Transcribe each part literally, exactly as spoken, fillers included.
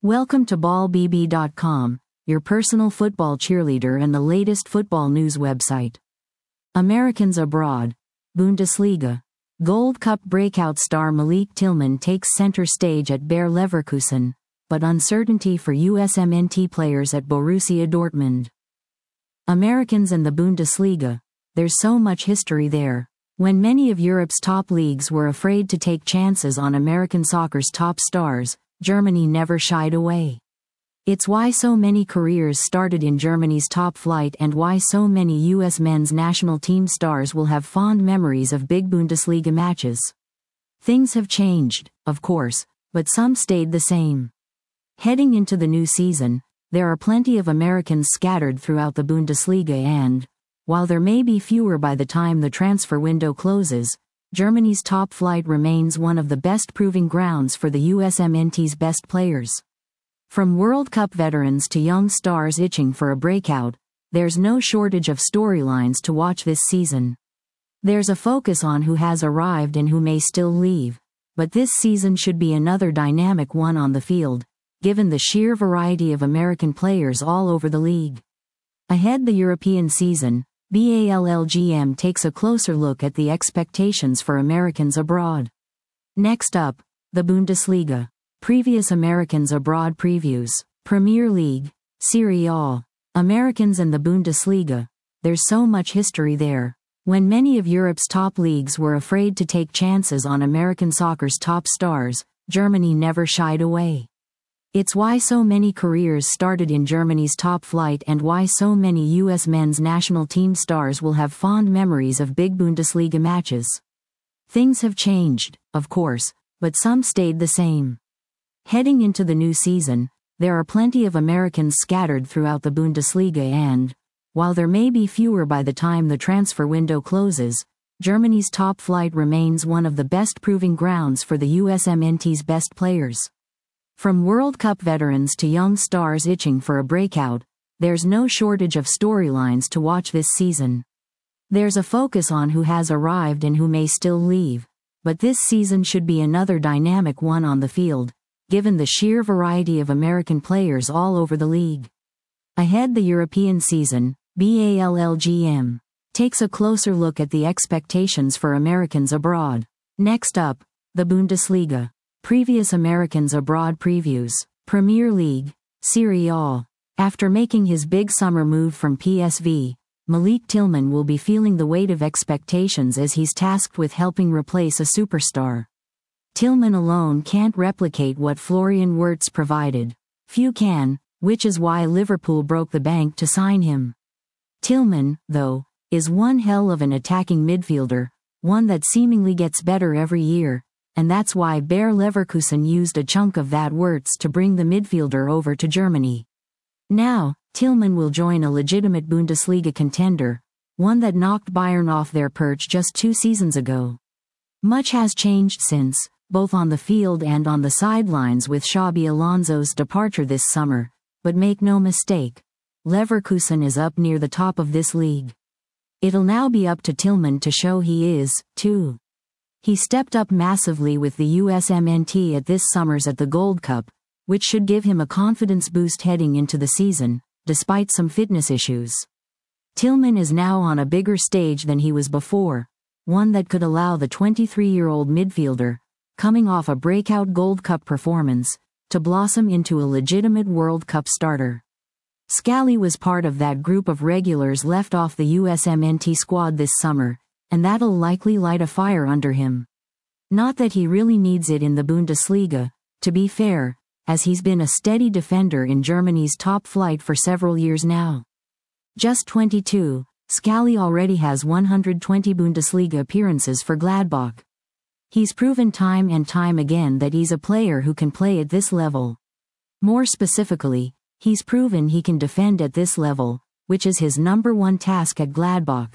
Welcome to ball b b dot com, your personal football cheerleader and the latest football news website. Americans abroad. Bundesliga. Gold Cup breakout star Malik Tillman takes center stage at Bayer Leverkusen, but uncertainty for U S M N T players at Borussia Dortmund. Americans and the Bundesliga. There's so much history there. When many of Europe's top leagues were afraid to take chances on American soccer's top stars, Germany never shied away. It's why so many careers started in Germany's top flight and why so many U S men's national team stars will have fond memories of big Bundesliga matches. Things have changed, of course, but some stayed the same. Heading into the new season, there are plenty of Americans scattered throughout the Bundesliga and, while there may be fewer by the time the transfer window closes, Germany's top flight remains one of the best proving grounds for the U S M N T's best players. From World Cup veterans to young stars itching for a breakout, there's no shortage of storylines to watch this season. There's a focus on who has arrived and who may still leave, but this season should be another dynamic one on the field, given the sheer variety of American players all over the league. Ahead the European season, B A L L G M takes a closer look at the expectations for Americans abroad. Next up, the Bundesliga. Previous Americans abroad previews. Premier League, Serie A. Americans and the Bundesliga. There's so much history there. When many of Europe's top leagues were afraid to take chances on American soccer's top stars, Germany never shied away. It's why so many careers started in Germany's top flight and why so many U S men's national team stars will have fond memories of big Bundesliga matches. Things have changed, of course, but some stayed the same. Heading into the new season, there are plenty of Americans scattered throughout the Bundesliga and, while there may be fewer by the time the transfer window closes, Germany's top flight remains one of the best proving grounds for the U S M N T's best players. From World Cup veterans to young stars itching for a breakout, there's no shortage of storylines to watch this season. There's a focus on who has arrived and who may still leave, but this season should be another dynamic one on the field, given the sheer variety of American players all over the league. Ahead the European season, B A L L G M takes a closer look at the expectations for Americans abroad. Next up, the Bundesliga. Previous Americans abroad previews. Premier League, Serie A. After making his big summer move from P S V, Malik Tillman will be feeling the weight of expectations as he's tasked with helping replace a superstar. Tillman alone can't replicate what Florian Wirtz provided. Few can, which is why Liverpool broke the bank to sign him. Tillman, though, is one hell of an attacking midfielder, one that seemingly gets better every year, and that's why Bayer Leverkusen used a chunk of that Wirtz to bring the midfielder over to Germany. Now, Tillman will join a legitimate Bundesliga contender, one that knocked Bayern off their perch just two seasons ago. Much has changed since, both on the field and on the sidelines with Xabi Alonso's departure this summer, but make no mistake, Leverkusen is up near the top of this league. It'll now be up to Tillman to show he is, too. He stepped up massively with the U S M N T at this summer's at the Gold Cup, which should give him a confidence boost heading into the season, despite some fitness issues. Tillman is now on a bigger stage than he was before, one that could allow the twenty-three-year-old midfielder, coming off a breakout Gold Cup performance, to blossom into a legitimate World Cup starter. Scally was part of that group of regulars left off the U S M N T squad this summer, and that'll likely light a fire under him. Not that he really needs it in the Bundesliga, to be fair, as he's been a steady defender in Germany's top flight for several years now. Just twenty-two, Scally already has one hundred twenty Bundesliga appearances for Gladbach. He's proven time and time again that he's a player who can play at this level. More specifically, he's proven he can defend at this level, which is his number one task at Gladbach.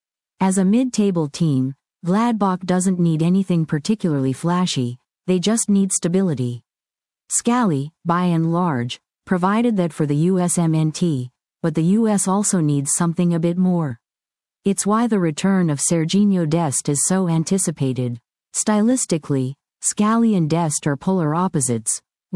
As a mid-table team, Gladbach doesn't need anything particularly flashy, they just need stability. Scally, by and large, provided that for the U S M N T, but the U S also needs something a bit more. It's why the return of Sergiño Dest is so anticipated. Stylistically, Scally and Dest are polar opposites,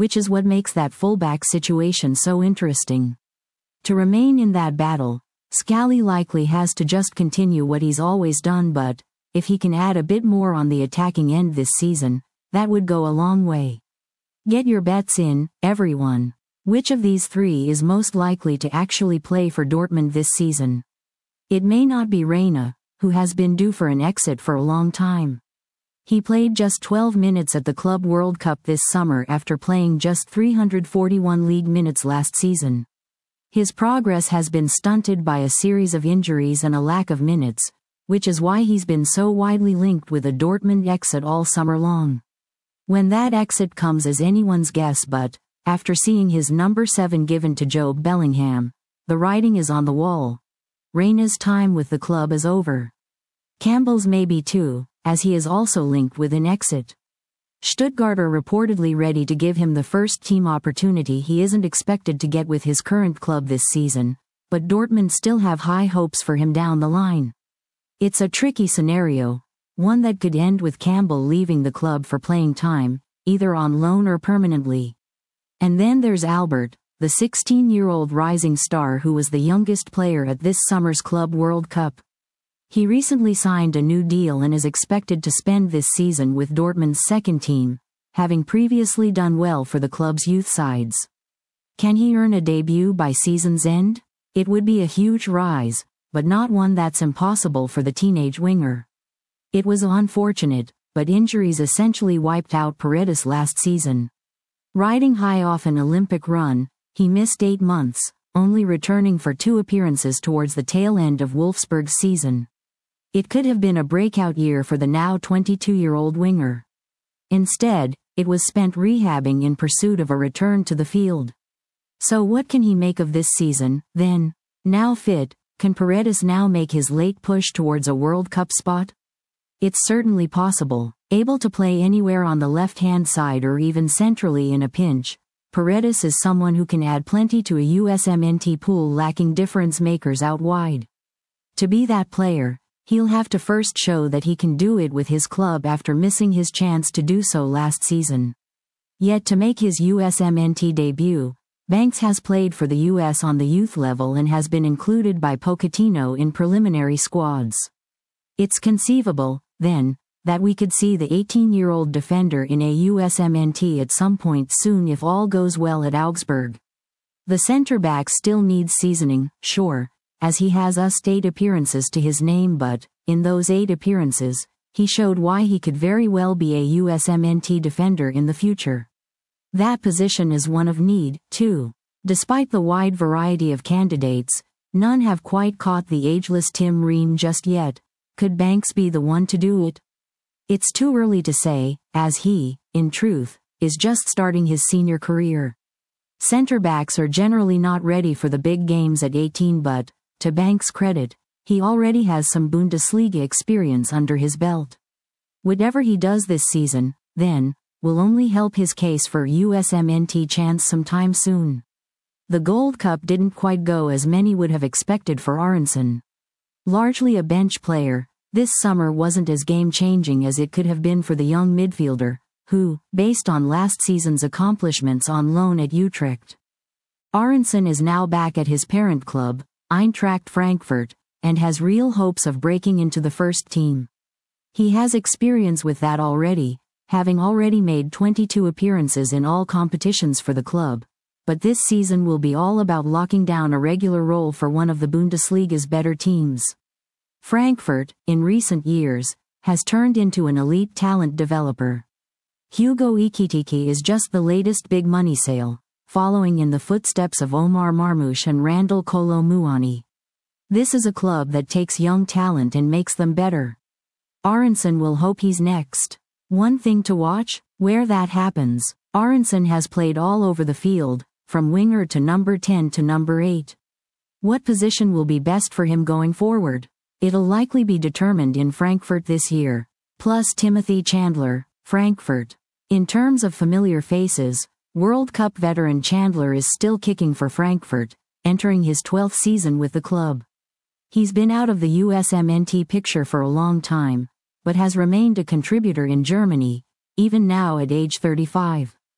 which is what makes that fullback situation so interesting. To remain in that battle, Scally likely has to just continue what he's always done, but if he can add a bit more on the attacking end this season, that would go a long way. Get your bets in, everyone. Which of these three is most likely to actually play for Dortmund this season? It may not be Reina, who has been due for an exit for a long time. He played just twelve minutes at the Club World Cup this summer after playing just three hundred forty-one league minutes last season. His progress has been stunted by a series of injuries and a lack of minutes, which is why he's been so widely linked with a Dortmund exit all summer long. When that exit comes is anyone's guess, but after seeing his number seven given to Job Bellingham, the writing is on the wall. Reina's time with the club is over. Campbell's may be too, as he is also linked with an exit. Stuttgart are reportedly ready to give him the first team opportunity he isn't expected to get with his current club this season, but Dortmund still have high hopes for him down the line. It's a tricky scenario, one that could end with Campbell leaving the club for playing time, either on loan or permanently. And then there's Albert, the sixteen-year-old rising star who was the youngest player at this summer's Club World Cup. He recently signed a new deal and is expected to spend this season with Dortmund's second team, having previously done well for the club's youth sides. Can he earn a debut by season's end? It would be a huge rise, but not one that's impossible for the teenage winger. It was unfortunate, but injuries essentially wiped out Paredes last season. Riding high off an Olympic run, he missed eight months, only returning for two appearances towards the tail end of Wolfsburg's season. It could have been a breakout year for the now twenty-two-year-old winger. Instead, it was spent rehabbing in pursuit of a return to the field. So what can he make of this season, then? Now fit, can Paredes now make his late push towards a World Cup spot? It's certainly possible. Able to play anywhere on the left-hand side or even centrally in a pinch, Paredes is someone who can add plenty to a U S M N T pool lacking difference makers out wide. To be that player, he'll have to first show that he can do it with his club after missing his chance to do so last season. Yet to make his U S M N T debut, Banks has played for the U S on the youth level and has been included by Pochettino in preliminary squads. It's conceivable, then, that we could see the eighteen-year-old defender in a U S M N T at some point soon if all goes well at Augsburg. The centre-back still needs seasoning, sure, as he has just eight appearances to his name, but, in those eight appearances, he showed why he could very well be a U S M N T defender in the future. That position is one of need, too. Despite the wide variety of candidates, none have quite caught the ageless Tim Ream just yet. Could Banks be the one to do it? It's too early to say, as he, in truth, is just starting his senior career. Centre-backs are generally not ready for the big games at eighteen, but, to Banks' credit, he already has some Bundesliga experience under his belt. Whatever he does this season, then, will only help his case for U S M N T chance sometime soon. The Gold Cup didn't quite go as many would have expected for Aronson. Largely a bench player, this summer wasn't as game-changing as it could have been for the young midfielder, who, based on last season's accomplishments on loan at Utrecht. Aronson is now back at his parent club, Eintracht Frankfurt, and has real hopes of breaking into the first team. He has experience with that already, having already made twenty-two appearances in all competitions for the club, but this season will be all about locking down a regular role for one of the Bundesliga's better teams. Frankfurt, in recent years, has turned into an elite talent developer. Hugo Ekitike is just the latest big money sale, following in the footsteps of Omar Marmoush and Randal Kolo Muani. This is a club that takes young talent and makes them better. Aronson will hope he's next. One thing to watch, where that happens. Aronson has played all over the field, from winger to number ten to number eight. What position will be best for him going forward? It'll likely be determined in Frankfurt this year. Plus Timothy Chandler, Frankfurt. In terms of familiar faces, World Cup veteran Chandler is still kicking for Frankfurt, entering his twelfth season with the club. He's been out of the U S M N T picture for a long time, but has remained a contributor in Germany, even now at age thirty-five.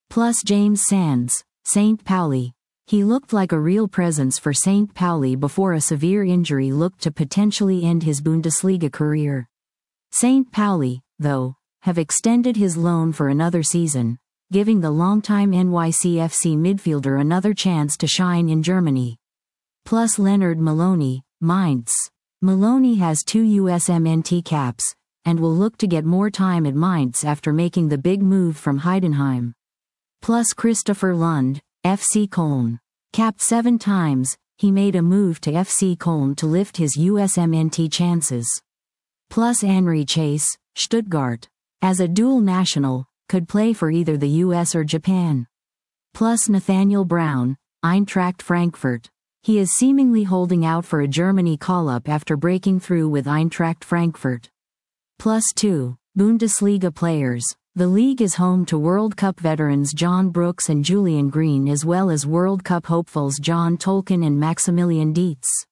Plus James Sands, Saint Pauli. He looked like a real presence for Saint Pauli before a severe injury looked to potentially end his Bundesliga career. Saint Pauli, though, have extended his loan for another season, giving the longtime N Y C F C midfielder another chance to shine in Germany. Plus Leonard Maloney, Mainz. Maloney has two U S M N T caps, and will look to get more time at Mainz after making the big move from Heidenheim. Plus Christopher Lund, F C Köln. Capped seven times, he made a move to F C Köln to lift his U S M N T chances. Plus Henry Chase, Stuttgart. As a dual national, could play for either the U S or Japan. Plus Nathaniel Brown, Eintracht Frankfurt. He is seemingly holding out for a Germany call-up after breaking through with Eintracht Frankfurt. Plus two Bundesliga players. The league is home to World Cup veterans John Brooks and Julian Green as well as World Cup hopefuls John Tolkin and Maximilian Dietz.